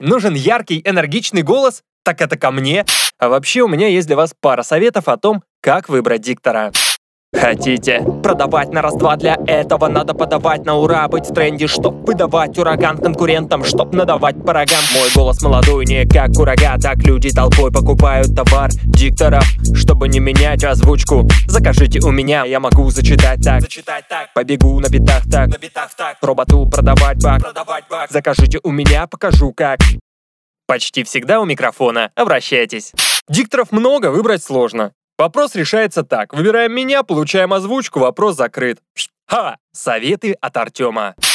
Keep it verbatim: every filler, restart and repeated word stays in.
Нужен яркий, энергичный голос? Так это ко мне. А вообще у меня есть для вас пара советов о том, как выбрать диктора. Хотите продавать на раз-два? Для этого надо подавать на ура, быть в тренде, чтоб выдавать ураган конкурентам, чтоб надавать по рогам. Мой голос молодой, не как курага, так люди толпой покупают товар дикторов. Чтобы не менять озвучку, закажите у меня, я могу зачитать так, зачитать так. Побегу на битах так, на битах так. Роботу продавать баг, продавать баг. Закажите у меня, покажу как. Почти всегда у микрофона, обращайтесь. Дикторов много, выбрать сложно. Вопрос решается так. Выбираем меня, получаем озвучку, вопрос закрыт. Ха! Советы от Артема.